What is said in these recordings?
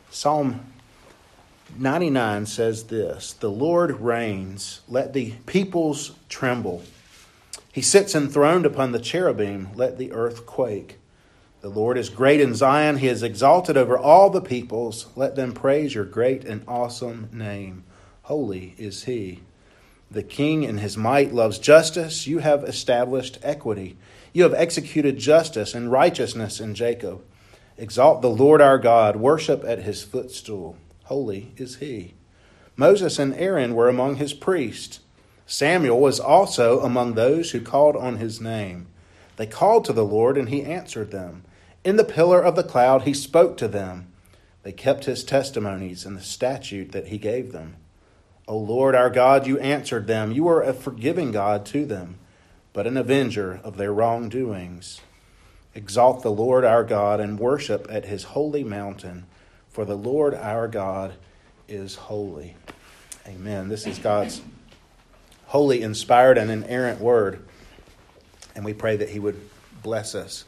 Psalm 99 says this: "The Lord reigns, let the peoples tremble. He sits enthroned upon the cherubim, let the earth quake. The Lord is great in Zion, he is exalted over all the peoples. Let them praise your great and awesome name. Holy is he. The King in his might loves justice. You have established equity. You have executed justice and righteousness in Jacob. Exalt the Lord our God. Worship at his footstool. Holy is he." Moses and Aaron were among his priests. Samuel was also among those who called on his name. They called to the Lord, and he answered them. In the pillar of the cloud he spoke to them. They kept his testimonies and the statute that he gave them. O Lord our God, you answered them. You are a forgiving God to them, but an avenger of their wrongdoings. Exalt the Lord our God and worship at his holy mountain, for the Lord our God is holy. Amen. This is God's holy, inspired, and inerrant word, and we pray that he would bless us.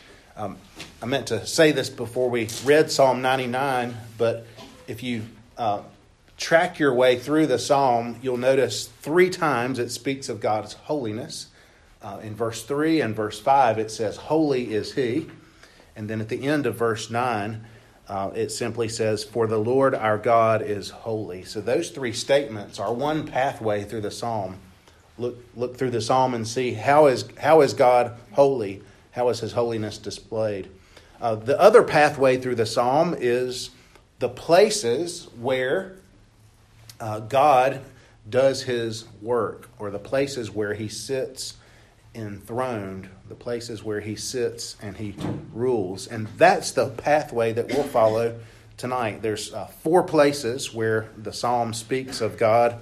I meant to say this before we read Psalm 99, but if you track your way through the psalm, you'll notice 3 times it speaks of God's holiness. In verse 3 and verse 5, it says, "Holy is he." And then at the end of verse 9, it simply says, "For the Lord our God is holy." So those 3 statements are one pathway through the psalm. Look through the psalm and see how is God holy? How is his holiness displayed? The other pathway through the psalm is the places where God does his work, or the places where he sits enthroned, the places where he sits and he rules. And that's the pathway that we'll follow tonight. There's 4 places where the psalm speaks of God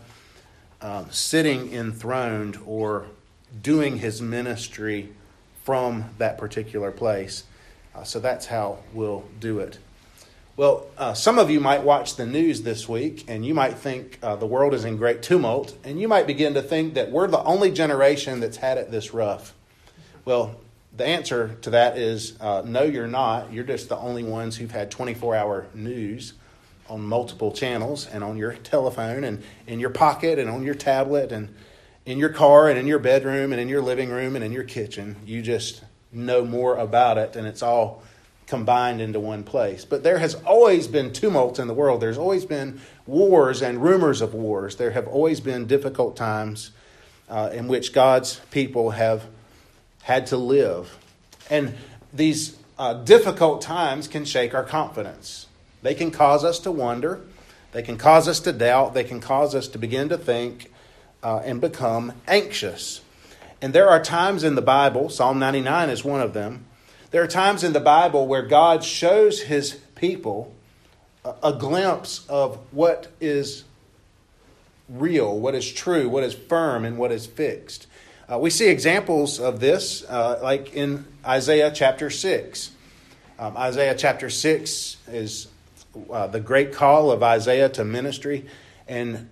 sitting enthroned or doing his ministry from that particular place. So that's how we'll do it. Well, some of you might watch the news this week, and you might think the world is in great tumult, and you might begin to think that we're the only generation that's had it this rough. Well, the answer to that is no, you're not. You're just the only ones who've had 24-hour news on multiple channels and on your telephone and in your pocket and on your tablet and in your car and in your bedroom and in your living room and in your kitchen. You just know more about it, and it's all combined into one place. But there has always been tumult in the world. There's always been wars and rumors of wars. There have always been difficult times in which God's people have had to live. And these difficult times can shake our confidence. They can cause us to wonder. They can cause us to doubt. They can cause us to begin to think and become anxious. And there are times in the Bible, Psalm 99 is one of them, there are times in the Bible where God shows his people a glimpse of what is real, what is true, what is firm, and what is fixed. We see examples of this like in Isaiah chapter 6. Isaiah chapter 6 is the great call of Isaiah to ministry. And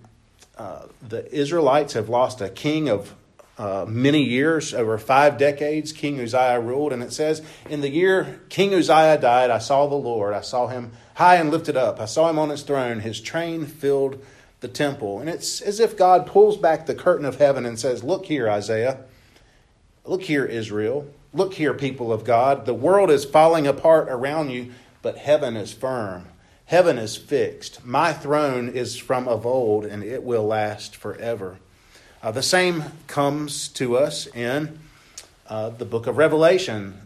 the Israelites have lost a king of many years, over 5 decades. King Uzziah ruled, and it says, in the year King Uzziah died, I saw the Lord. I saw him high and lifted up. I saw him on his throne. His train filled the temple. And it's as if God pulls back the curtain of heaven and says, look here, Isaiah. Look here, Israel. Look here, people of God. The world is falling apart around you, but heaven is firm. Heaven is fixed. My throne is from of old, and it will last forever. The same comes to us in the book of Revelation.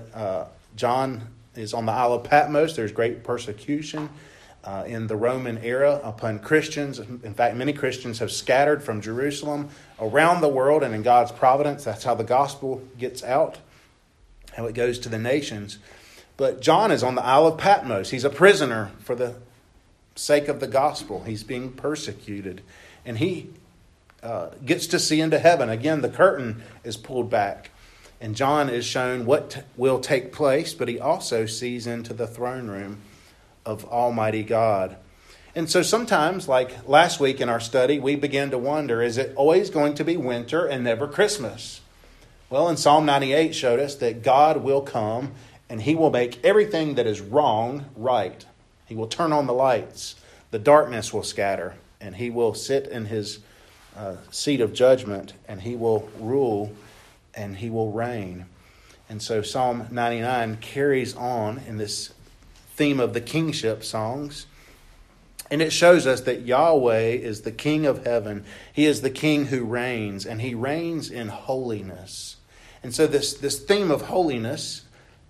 John is on the Isle of Patmos. There's great persecution in the Roman era upon Christians. In fact, many Christians have scattered from Jerusalem around the world, and in God's providence, that's how the gospel gets out, how it goes to the nations. But John is on the Isle of Patmos. He's a prisoner for the sake of the gospel. He's being persecuted, and he gets to see into heaven. Again, the curtain is pulled back, and John is shown what will take place, but he also sees into the throne room of Almighty God. And so sometimes, like last week in our study, we begin to wonder, is it always going to be winter and never Christmas? Well, in Psalm 98 showed us that God will come and he will make everything that is wrong right. He will turn on the lights. The darkness will scatter, and he will sit in his seat of judgment, and he will rule, and he will reign. And so Psalm 99 carries on in this theme of the kingship songs. And it shows us that Yahweh is the King of heaven. He is the King who reigns, and he reigns in holiness. And so this theme of holiness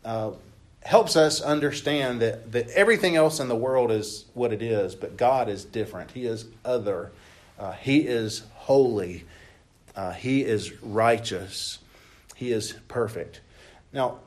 helps us understand that everything else in the world is what it is, but God is different. He is other. He is holy. He is righteous. He is perfect. Now,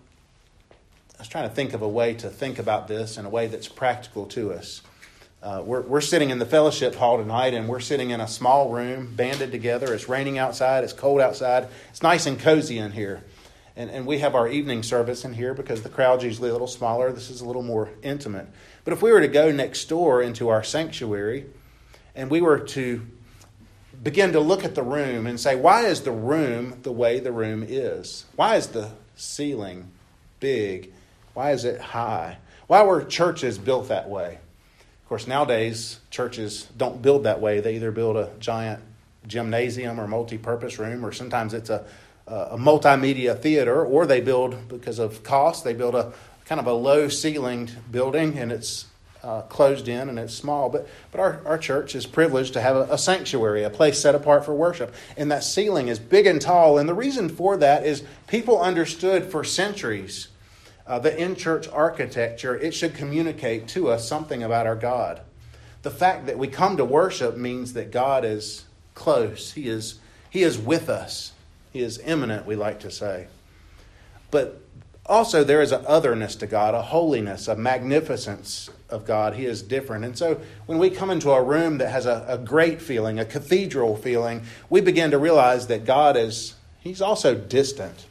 I was trying to think of a way to think about this in a way that's practical to us. We're sitting in the fellowship hall tonight, and we're sitting in a small room, banded together. It's raining outside. It's cold outside. It's nice and cozy in here. And we have our evening service in here because the crowd's usually a little smaller. This is a little more intimate. But if we were to go next door into our sanctuary, and we were to begin to look at the room and say, why is the room the way the room is? Why is the ceiling big? Why is it high? Why were churches built that way? Of course, nowadays, churches don't build that way. They either build a giant gymnasium or multi-purpose room, or sometimes it's a multimedia theater, or they build, because of cost, they build a kind of a low-ceilinged building, and it's closed in and it's small. But our church is privileged to have a sanctuary, a place set apart for worship. And that ceiling is big and tall. And the reason for that is people understood for centuries that in church architecture, it should communicate to us something about our God. The fact that we come to worship means that God is close. He is with us. He is immanent, we like to say. But also there is an otherness to God, a holiness, a magnificence of God. He is different. And so when we come into a room that has a great feeling, a cathedral feeling, we begin to realize that God He's also distant.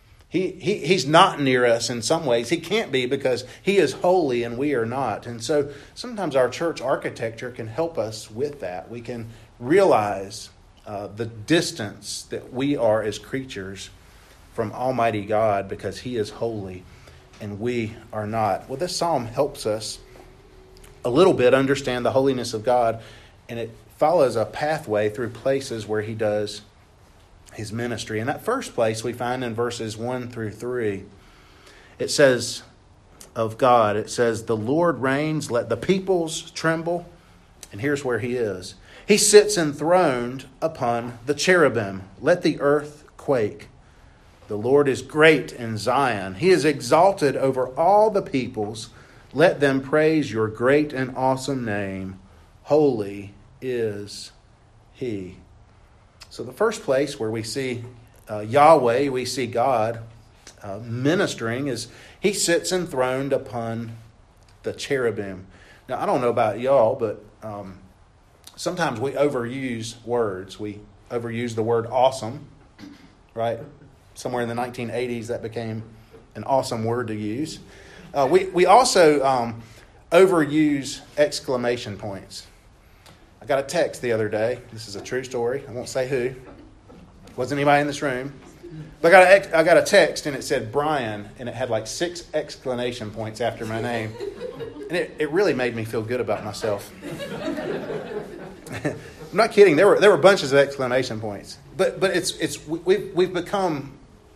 He's not near us in some ways. He can't be because He is holy and we are not. And so sometimes our church architecture can help us with that. We can realize the distance that we are as creatures from Almighty God because He is holy and we are not. Well, this psalm helps us a little bit understand the holiness of God, and it follows a pathway through places where He does His ministry. And that first place we find in verses 1 through 3. It says of God, it says, "The Lord reigns, let the peoples tremble." And here's where He is. He sits enthroned upon the cherubim. Let the earth quake. The Lord is great in Zion. He is exalted over all the peoples. Let them praise your great and awesome name. Holy is He. So the first place where we see Yahweh, we see God ministering, is He sits enthroned upon the cherubim. Now, I don't know about y'all, but sometimes we overuse words. We overuse the word awesome, right? Somewhere in the 1980s, that became an awesome word to use. We also overuse exclamation points. I got a text the other day. This is a true story. I won't say who. Wasn't anybody in this room. But I got a text, and it said Brian, and it had like 6 exclamation points after my name. And it really made me feel good about myself. I'm not kidding. There were bunches of exclamation points. But we've become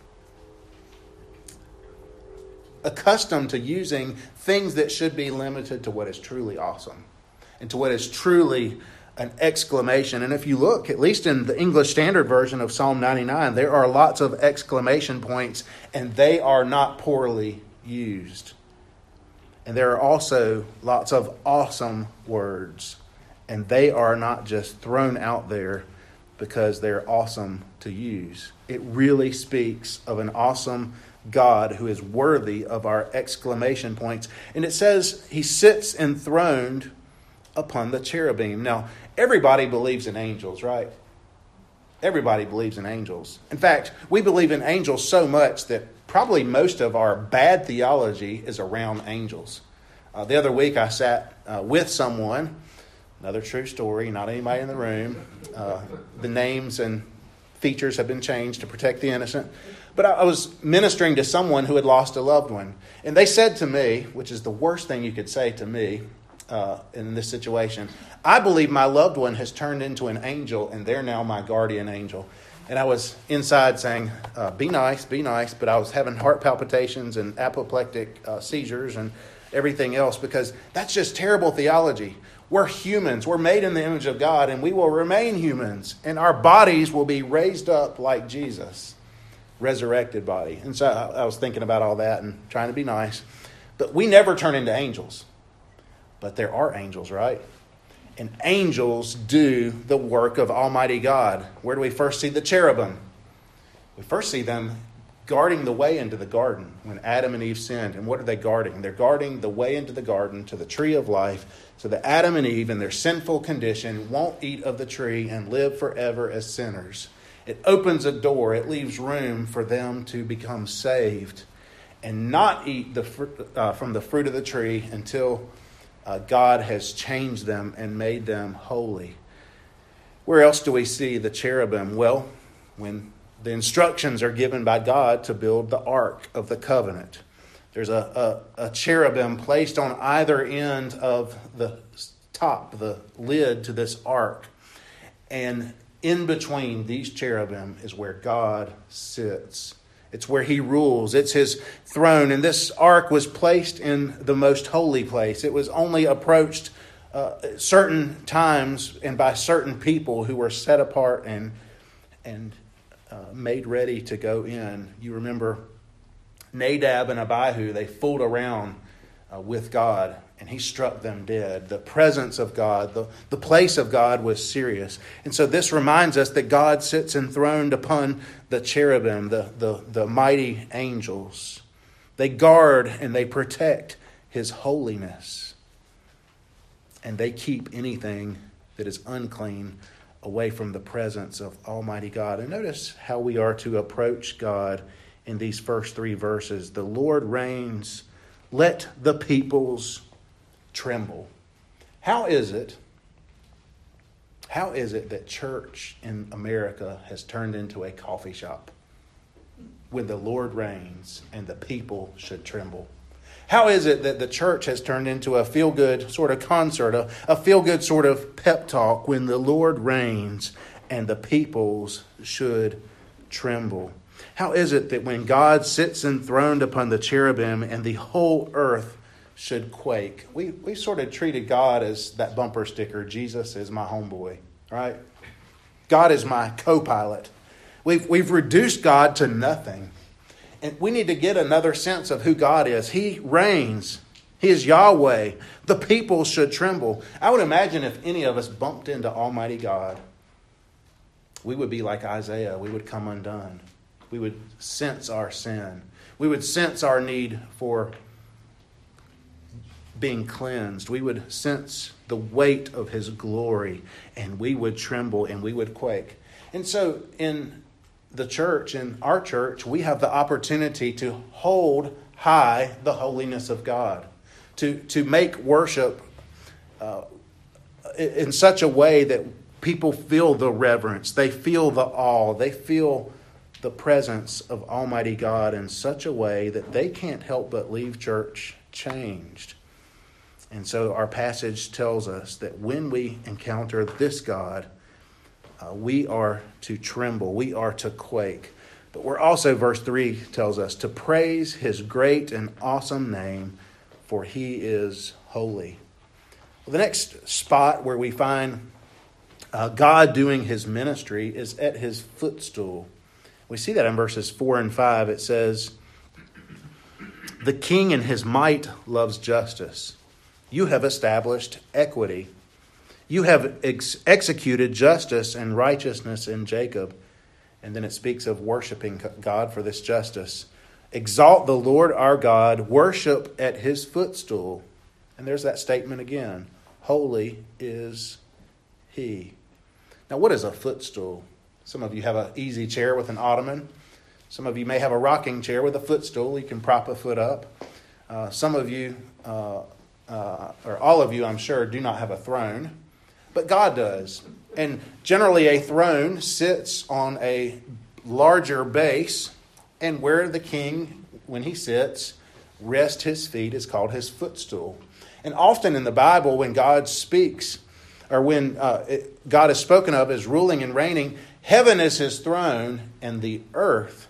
accustomed to using things that should be limited to what is truly awesome and to what is truly an exclamation. And if you look, at least in the English Standard Version of Psalm 99, there are lots of exclamation points, and they are not poorly used. And there are also lots of awesome words, and they are not just thrown out there because they're awesome to use. It really speaks of an awesome God who is worthy of our exclamation points. And it says He sits enthroned upon the cherubim. Now, everybody believes in angels, right? Everybody believes in angels. In fact, we believe in angels so much that probably most of our bad theology is around angels. The other week I sat with someone, another true story, not anybody in the room. The names and features have been changed to protect the innocent. But I was ministering to someone who had lost a loved one. And they said to me, which is the worst thing you could say to me, in this situation. I believe my loved one has turned into an angel, and they're now my guardian angel. And I was inside saying, be nice, but I was having heart palpitations and apoplectic seizures and everything else, because that's just terrible theology. We're humans. We're made in the image of God, and we will remain humans, and our bodies will be raised up like Jesus, resurrected body. And so I was thinking about all that and trying to be nice. But we never turn into angels. But there are angels, right? And angels do the work of Almighty God. Where do we first see the cherubim? We first see them guarding the way into the garden when Adam and Eve sinned. And what are they guarding? They're guarding the way into the garden to the tree of life, so that Adam and Eve in their sinful condition won't eat of the tree and live forever as sinners. It opens a door. It leaves room for them to become saved and not eat from the fruit of the tree until God has changed them and made them holy. Where else do we see the cherubim? Well, when the instructions are given by God to build the Ark of the Covenant, there's a cherubim placed on either end of the top, the lid to this ark. And in between these cherubim is where God sits. It's where he rules. It's his throne. And this ark was placed in the most holy place. It was only approached certain times and by certain people who were set apart and made ready to go in. You remember Nadab and Abihu, they fooled around with God, and he struck them dead. The presence of God, the place of God was serious. And so this reminds us that God sits enthroned upon the cherubim, the mighty angels. They guard and they protect his holiness. And they keep anything that is unclean away from the presence of Almighty God. And notice how we are to approach God in these first three verses. The Lord reigns. Let the peoples tremble. How is it that church in America has turned into a coffee shop when the Lord reigns and the people should tremble? How is it that the church has turned into a feel-good sort of concert, a feel-good sort of pep talk when the Lord reigns and the peoples should tremble? How is it that when God sits enthroned upon the cherubim and the whole earth should quake? We sort of treated God as that bumper sticker, Jesus is my homeboy, right? God is my co-pilot. We've reduced God to nothing. And we need to get another sense of who God is. He reigns. He is Yahweh. The people should tremble. I would imagine if any of us bumped into Almighty God, we would be like Isaiah. We would come undone. We would sense our sin. We would sense our need for being cleansed. We would sense the weight of his glory, and we would tremble and we would quake. And so in the church, in our church, we have the opportunity to hold high the holiness of God, to make worship in such a way that people feel the reverence, they feel the awe, they feel the presence of Almighty God in such a way that they can't help but leave church changed. And so our passage tells us that when we encounter this God, we are to tremble, we are to quake. But we're also, verse 3 tells us, to praise his great and awesome name, for he is holy. Well, the next spot where we find God doing his ministry is at his footstool. We see that in verses 4 and 5. It says, the king in his might loves justice. You have established equity. You have executed justice and righteousness in Jacob. And then it speaks of worshiping God for this justice. Exalt the Lord our God. Worship at his footstool. And there's that statement again. Holy is he. Now, what is a footstool? Some of you have an easy chair with an ottoman. Some of you may have a rocking chair with a footstool. You can prop a foot up. Some of you, or all of you, I'm sure, do not have a throne. But God does. And generally a throne sits on a larger base. And where the king, when he sits, rests his feet is called his footstool. And often in the Bible, when God speaks, or when God is spoken of as ruling and reigning, heaven is his throne, and the earth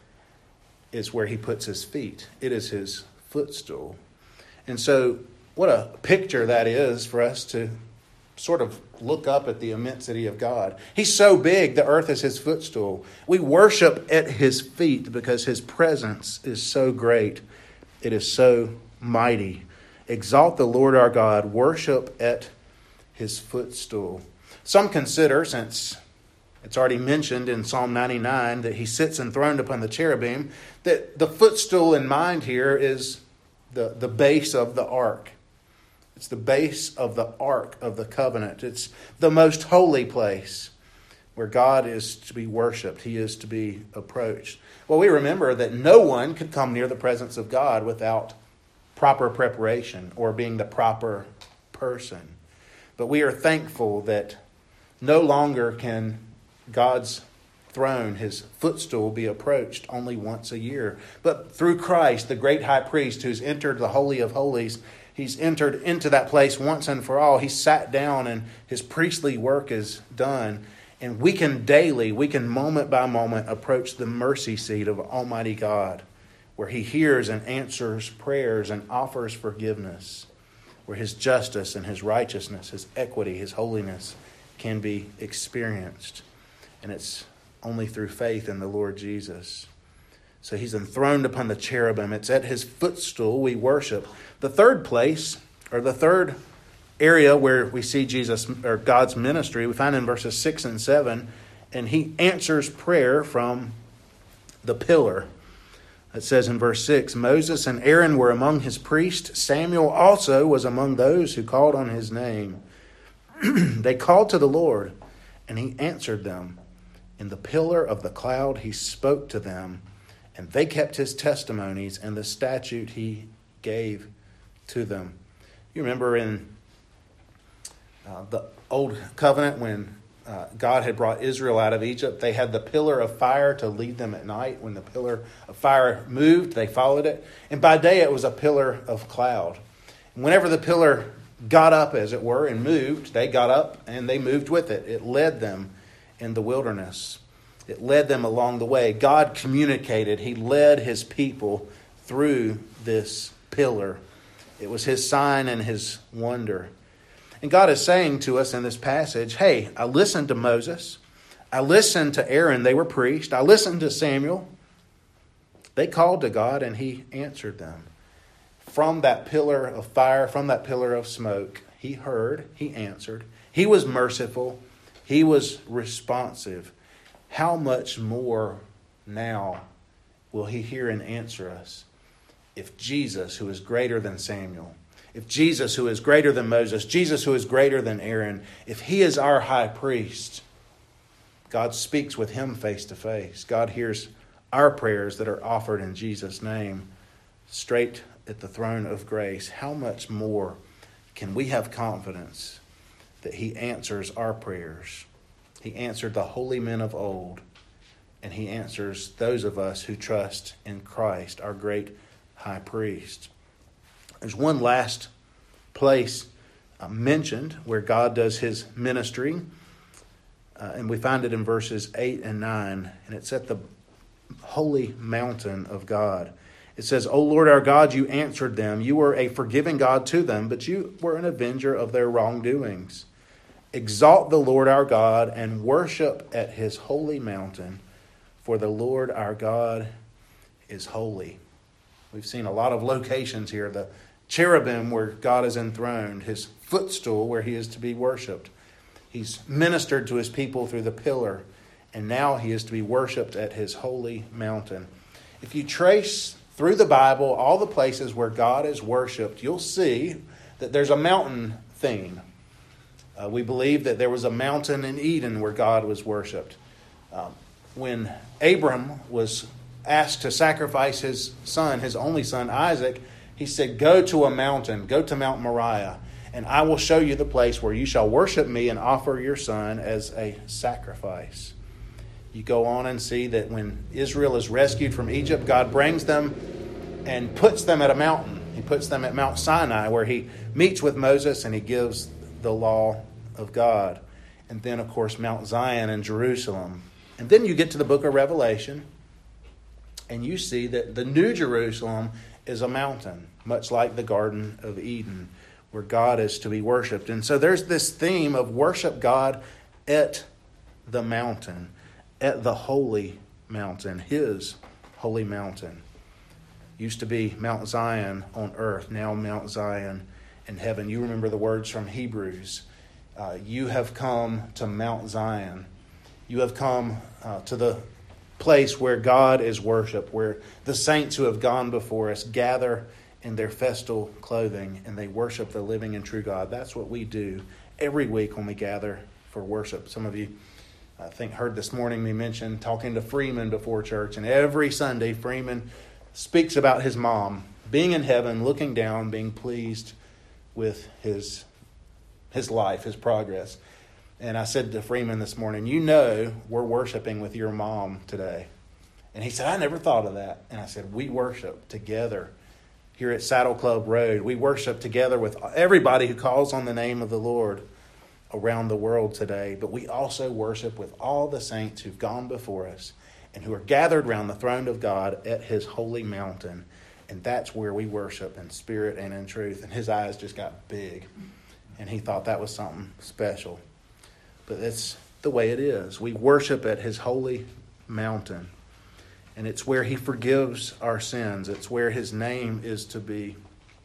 is where he puts his feet. It is his footstool. And so what a picture that is for us to sort of look up at the immensity of God. He's so big, the earth is his footstool. We worship at his feet because his presence is so great. It is so mighty. Exalt the Lord our God. Worship at his footstool. Some consider, since it's already mentioned in Psalm 99 that he sits enthroned upon the cherubim, that the footstool in mind here is the base of the ark. It's the base of the ark of the covenant. It's the most holy place where God is to be worshipped. He is to be approached. Well, we remember that no one could come near the presence of God without proper preparation or being the proper person. But we are thankful that no longer can God's throne, his footstool, be approached only once a year. But through Christ, the great high priest who's entered the Holy of Holies, he's entered into that place once and for all. He's sat down and his priestly work is done. And we can moment by moment approach the mercy seat of Almighty God, where he hears and answers prayers and offers forgiveness, where his justice and his righteousness, his equity, his holiness can be experienced. And it's only through faith in the Lord Jesus. So he's enthroned upon the cherubim. It's at his footstool we worship. The third place, or the third area where we see Jesus or God's ministry, we find in verses 6 and 7, and he answers prayer from the pillar. It says in verse 6, Moses and Aaron were among his priests. Samuel also was among those who called on his name. They called to the Lord, and he answered them. In the pillar of the cloud he spoke to them, and they kept his testimonies and the statute he gave to them. You remember in the Old Covenant when God had brought Israel out of Egypt, they had the pillar of fire to lead them at night. When the pillar of fire moved, they followed it. And by day it was a pillar of cloud. And whenever the pillar got up, as it were, and moved, they got up and they moved with it. It led them in the wilderness. It led them along the way. God communicated. He led his people through this pillar. It was his sign and his wonder. And God is saying to us in this passage, hey, I listened to Moses. I listened to Aaron. They were priests. I listened to Samuel. They called to God and he answered them. From that pillar of fire, from that pillar of smoke, he heard, he answered. He was merciful. He was responsive. How much more now will he hear and answer us if Jesus, who is greater than Samuel, if Jesus, who is greater than Moses, Jesus, who is greater than Aaron, if he is our high priest, God speaks with him face to face. God hears our prayers that are offered in Jesus' name straight at the throne of grace. How much more can we have confidence that he answers our prayers? He answered the holy men of old, and he answers those of us who trust in Christ, our great high priest. There's one last place mentioned where God does his ministry, and we find it in verses 8 and 9, and it's at the holy mountain of God. It says, O Lord our God, you answered them. You were a forgiving God to them, but you were an avenger of their wrongdoings. Exalt the Lord our God and worship at his holy mountain, for the Lord our God is holy. We've seen a lot of locations here. The cherubim where God is enthroned, his footstool where he is to be worshipped. He's ministered to his people through the pillar, and now he is to be worshipped at his holy mountain. If you trace through the Bible all the places where God is worshipped, you'll see that there's a mountain theme. We believe that there was a mountain in Eden where God was worshipped. When Abram was asked to sacrifice his son, his only son, Isaac, he said, go to a mountain, go to Mount Moriah, and I will show you the place where you shall worship me and offer your son as a sacrifice. You go on and see that when Israel is rescued from Egypt, God brings them and puts them at a mountain. He puts them at Mount Sinai, where he meets with Moses and he gives the law of God. And then, of course, Mount Zion in Jerusalem. And then you get to the book of Revelation, and you see that the New Jerusalem is a mountain, much like the Garden of Eden, where God is to be worshipped. And so there's this theme of worship God at the mountain, at the holy mountain, his holy mountain. Used to be Mount Zion on earth, now Mount Zion in heaven. You remember the words from Hebrews. You have come to Mount Zion. You have come to the place where God is worshipped, where the saints who have gone before us gather in their festal clothing and they worship the living and true God. That's what we do every week when we gather for worship. Some of you, I think, heard this morning me mention talking to Freeman before church, and every Sunday Freeman speaks about his mom being in heaven, looking down, being pleased with his life, his progress. And I said to Freeman this morning, you know we're worshiping with your mom today. And he said, I never thought of that. And I said, we worship together here at Saddle Club Road. We worship together with everybody who calls on the name of the Lord around the world today. But we also worship with all the saints who've gone before us and who are gathered around the throne of God at his holy mountain. And that's where we worship in spirit and in truth. And his eyes just got big. And he thought that was something special. But that's the way it is. We worship at his holy mountain. And it's where he forgives our sins. It's where his name is to be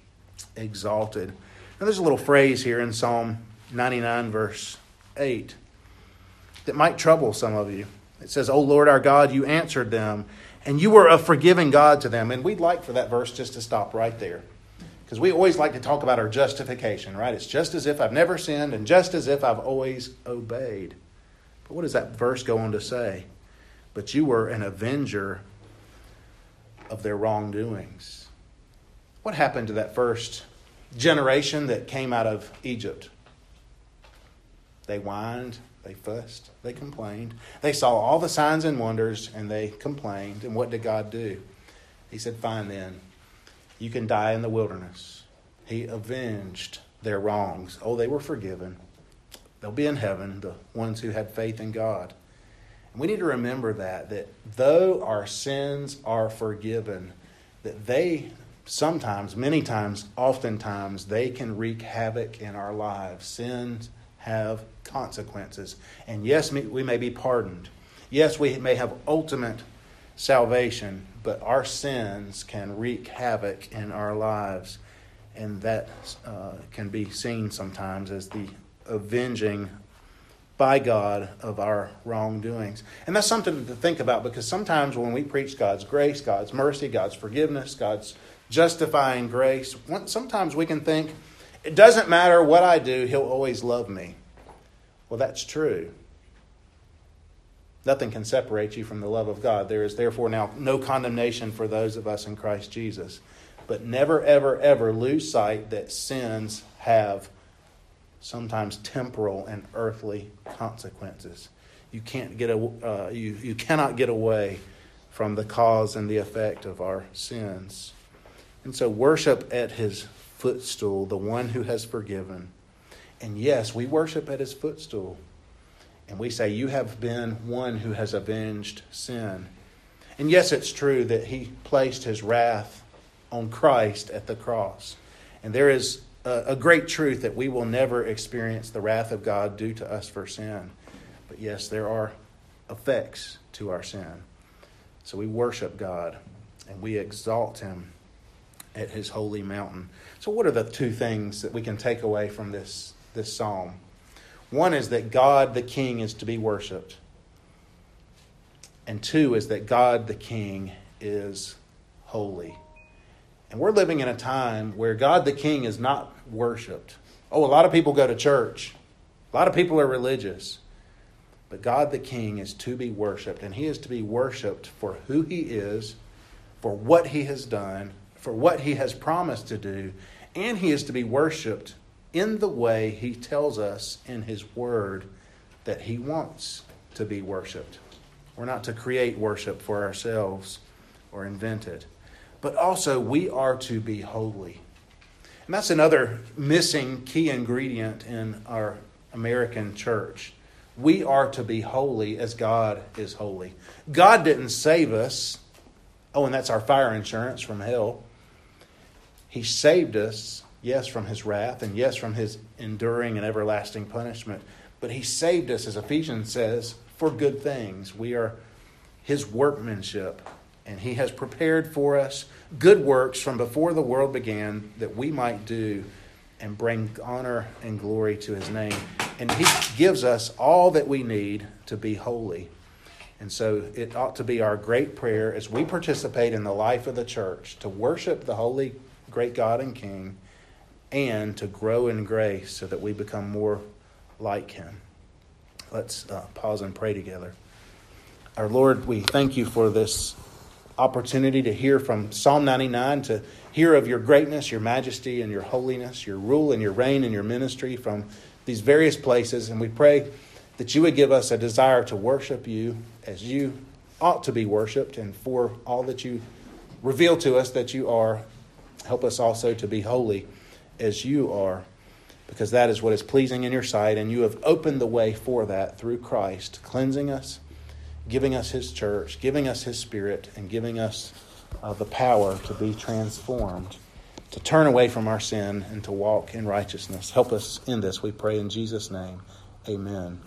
exalted. Now there's a little phrase here in Psalm 99 verse 8 that might trouble some of you. It says, O Lord our God, you answered them, and you were a forgiving God to them. And we'd like for that verse just to stop right there. Because we always like to talk about our justification, right? It's just as if I've never sinned and just as if I've always obeyed. But what does that verse go on to say? But you were an avenger of their wrongdoings. What happened to that first generation that came out of Egypt? They whined, they fussed, they complained. They saw all the signs and wonders and they complained. And what did God do? He said, fine then. You can die in the wilderness. He avenged their wrongs. Oh, they were forgiven. They'll be in heaven, the ones who had faith in God. And we need to remember that though our sins are forgiven, that they sometimes, many times, oftentimes, they can wreak havoc in our lives. Sins have consequences. And yes, we may be pardoned. Yes, we may have ultimate salvation, but our sins can wreak havoc in our lives, and that can be seen sometimes as the avenging by God of our wrongdoings. And that's something to think about, because sometimes when we preach God's grace, God's mercy, God's forgiveness, God's justifying grace, sometimes we can think, it doesn't matter what I do, he'll always love me. Well, that's true. Nothing can separate you from the love of God. There is therefore now no condemnation for those of us in Christ Jesus. But never, ever, ever lose sight that sins have sometimes temporal and earthly consequences. You can't get you cannot get away from the cause and the effect of our sins. And so worship at his footstool, the one who has forgiven. And yes, we worship at his footstool. And we say, you have been one who has avenged sin. And yes, it's true that he placed his wrath on Christ at the cross. And there is a great truth that we will never experience the wrath of God due to us for sin. But yes, there are effects to our sin. So we worship God and we exalt him at his holy mountain. So what are the two things that we can take away from this psalm? One is that God the King is to be worshipped. And two is that God the King is holy. And we're living in a time where God the King is not worshipped. Oh, a lot of people go to church. A lot of people are religious. But God the King is to be worshipped. And he is to be worshipped for who he is, for what he has done, for what he has promised to do. And he is to be worshipped in the way he tells us in his word that he wants to be worshipped. We're not to create worship for ourselves or invent it. but also we are to be holy. And that's another missing key ingredient in our American church. We are to be holy as God is holy. God didn't save us. Oh, and that's our fire insurance from hell. He saved us, yes, from his wrath, and yes, from his enduring and everlasting punishment. But he saved us, as Ephesians says, for good things. We are his workmanship, and he has prepared for us good works from before the world began that we might do and bring honor and glory to his name. And he gives us all that we need to be holy. And so it ought to be our great prayer as we participate in the life of the church to worship the holy, great God and King, and to grow in grace so that we become more like him. Let's pause and pray together. Our Lord, we thank you for this opportunity to hear from Psalm 99, to hear of your greatness, your majesty, and your holiness, your rule and your reign and your ministry from these various places. And we pray that you would give us a desire to worship you as you ought to be worshiped, and for all that you reveal to us that you are, help us also to be holy as you are, because that is what is pleasing in your sight, and you have opened the way for that through Christ, cleansing us, giving us his church, giving us his Spirit, and giving us the power to be transformed, to turn away from our sin and to walk in righteousness. Help us in this, we pray in Jesus' name. Amen.